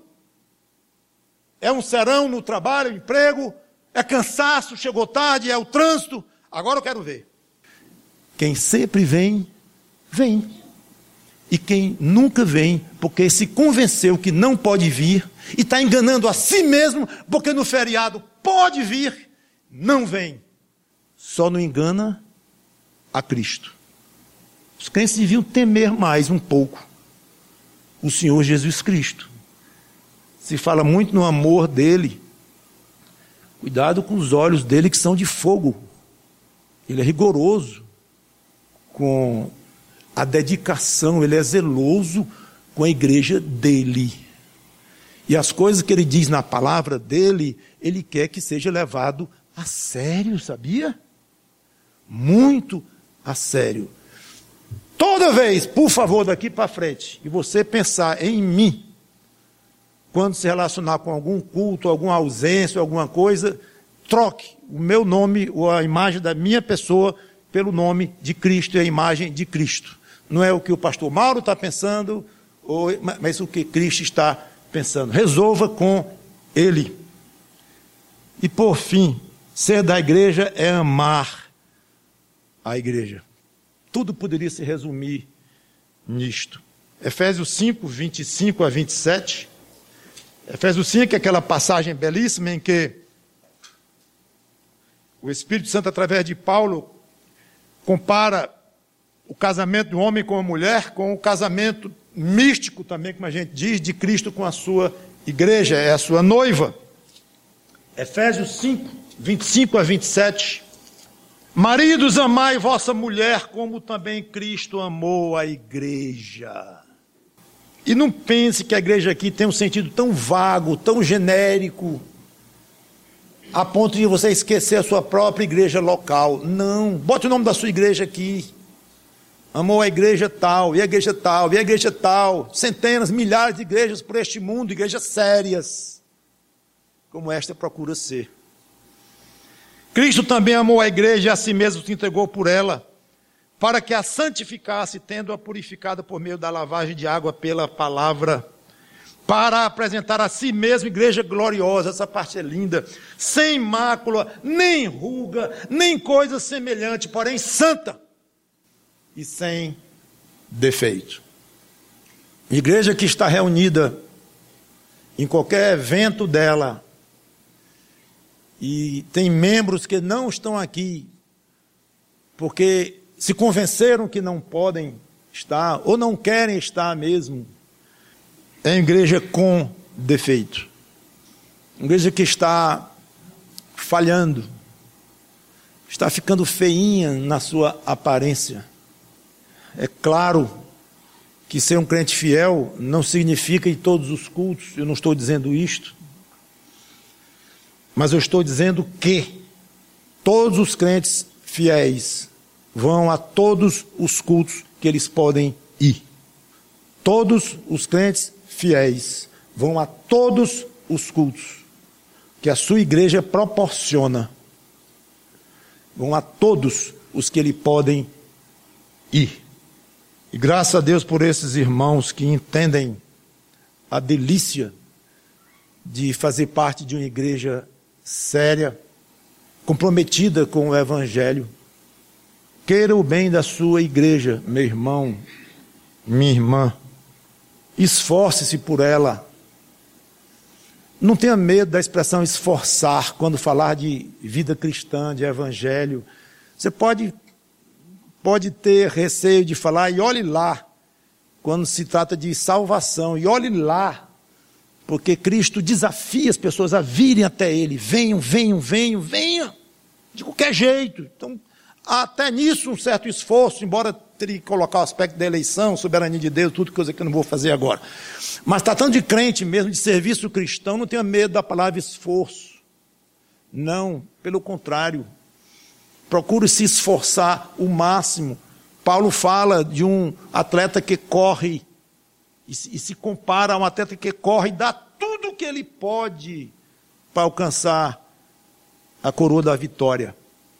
é um serão no trabalho, emprego, é cansaço, chegou tarde, é o trânsito. Agora eu quero ver. Quem sempre vem, vem. E quem nunca vem, porque se convenceu que não pode vir, e está enganando a si mesmo, porque no feriado pode vir, não vem. Só não engana a Cristo. Os crentes deviam temer mais um pouco o Senhor Jesus Cristo. Se fala muito no amor dele. Cuidado com os olhos dele que são de fogo. Ele é rigoroso com a dedicação, ele é zeloso com a igreja dele. E as coisas que ele diz na palavra dele, ele quer que seja levado a sério, sabia? Muito a sério. Toda vez, por favor, daqui para frente, que você pensar em mim, quando se relacionar com algum culto, alguma ausência, alguma coisa, troque o meu nome ou a imagem da minha pessoa pelo nome de Cristo e a imagem de Cristo. Não é o que o pastor Mauro está pensando, mas o que Cristo está pensando. Resolva com ele. E por fim, ser da igreja é amar a igreja. Tudo poderia se resumir nisto. Efésios 5, 25 a 27. Efésios 5 é aquela passagem belíssima em que o Espírito Santo, através de Paulo, compara o casamento do homem com a mulher com o casamento místico também, como a gente diz, de Cristo com a sua igreja, é a sua noiva. Efésios 5, 25 a 27. Maridos, amai vossa mulher, como também Cristo amou a igreja. E não pense que a igreja aqui tem um sentido tão vago, tão genérico, a ponto de você esquecer a sua própria igreja local. Não, bote o nome da sua igreja aqui. amou a igreja tal, e a igreja tal, e a igreja tal, centenas, milhares de igrejas por este mundo, igrejas sérias, como esta procura ser. Cristo também amou a igreja e a si mesmo se entregou por ela, para que a santificasse, tendo-a purificada por meio da lavagem de água pela palavra, para apresentar a si mesmo igreja gloriosa, essa parte é linda, sem mácula, nem ruga, nem coisa semelhante, porém santa e sem defeito. Igreja que está reunida em qualquer evento dela, e tem membros que não estão aqui, porque se convenceram que não podem estar, ou não querem estar mesmo, é igreja com defeito. Igreja que está falhando, está ficando feinha na sua aparência. É claro que ser um crente fiel não significa em todos os cultos, eu não estou dizendo isto, mas eu estou dizendo que todos os crentes fiéis vão a todos os cultos que eles podem ir. Todos os crentes fiéis vão a todos os cultos que a sua igreja proporciona. Vão a todos os que eles podem ir. E graças a Deus por esses irmãos que entendem a delícia de fazer parte de uma igreja séria, comprometida com o Evangelho. Queira o bem da sua igreja, meu irmão, minha irmã. Esforce-se por ela. Não tenha medo da expressão esforçar quando falar de vida cristã, de Evangelho. Você pode ter receio de falar, e olhe lá, quando se trata de salvação, e olhe lá, porque Cristo desafia as pessoas a virem até Ele. Venham, venham, venham, venham, de qualquer jeito. Então, há até nisso um certo esforço, embora teria que colocar o aspecto da eleição, soberania de Deus, tudo coisa que eu não vou fazer agora. Mas tratando de crente mesmo, de serviço cristão, não tenha medo da palavra esforço. Não, pelo contrário. Procure se esforçar o máximo. Paulo fala de um atleta que corre e se compara a um atleta que corre e dá tudo o que ele pode para alcançar a coroa da vitória.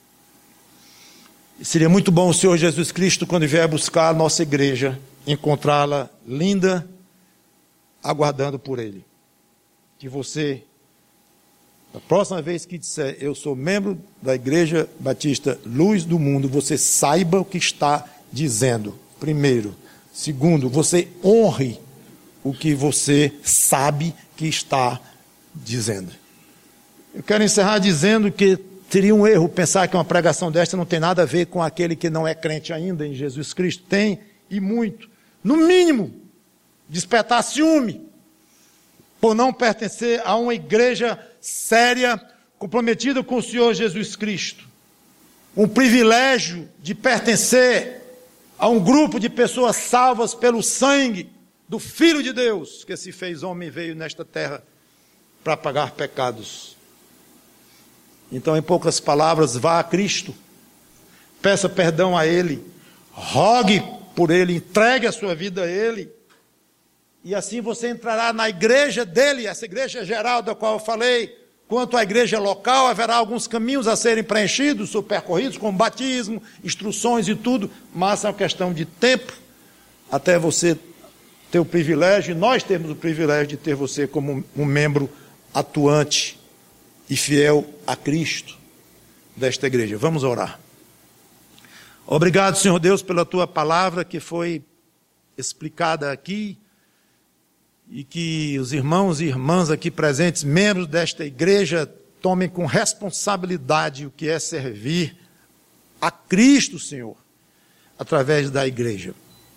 E seria muito bom o Senhor Jesus Cristo, quando vier buscar a nossa igreja, encontrá-la linda, aguardando por Ele. Que você, da próxima vez que disser, eu sou membro da Igreja Batista Luz do Mundo, você saiba o que está dizendo, primeiro. Segundo, você honre o que você sabe que está dizendo. Eu quero encerrar dizendo que seria um erro pensar que uma pregação desta não tem nada a ver com aquele que não é crente ainda em Jesus Cristo. Tem, e muito. No mínimo, despertar ciúme por não pertencer a uma igreja séria, comprometida com o Senhor Jesus Cristo. Um privilégio de pertencer a um grupo de pessoas salvas pelo sangue do Filho de Deus, que se fez homem e veio nesta terra para pagar pecados. Então, em poucas palavras, vá a Cristo, peça perdão a Ele, rogue por Ele, entregue a sua vida a Ele, e assim você entrará na igreja dele, essa igreja geral da qual eu falei. Quanto à igreja local, haverá alguns caminhos a serem preenchidos, ou percorridos, como batismo, instruções e tudo, mas é uma questão de tempo, até você ter o privilégio, e nós temos o privilégio de ter você como um membro atuante e fiel a Cristo desta igreja. Vamos orar. Obrigado, Senhor Deus, pela Tua palavra que foi explicada aqui, e que os irmãos e irmãs aqui presentes, membros desta igreja, tomem com responsabilidade o que é servir a Cristo, Senhor, através da igreja.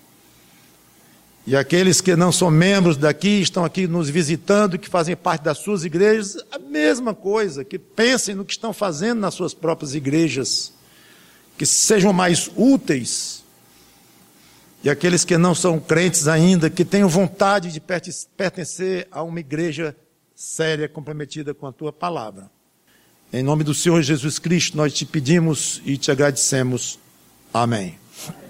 E aqueles que não são membros daqui, estão aqui nos visitando, que fazem parte das suas igrejas, a mesma coisa, que pensem no que estão fazendo nas suas próprias igrejas, que sejam mais úteis. E aqueles que não são crentes ainda, que tenham vontade de pertencer a uma igreja séria, comprometida com a Tua palavra. Em nome do Senhor Jesus Cristo, nós te pedimos e te agradecemos. Amém.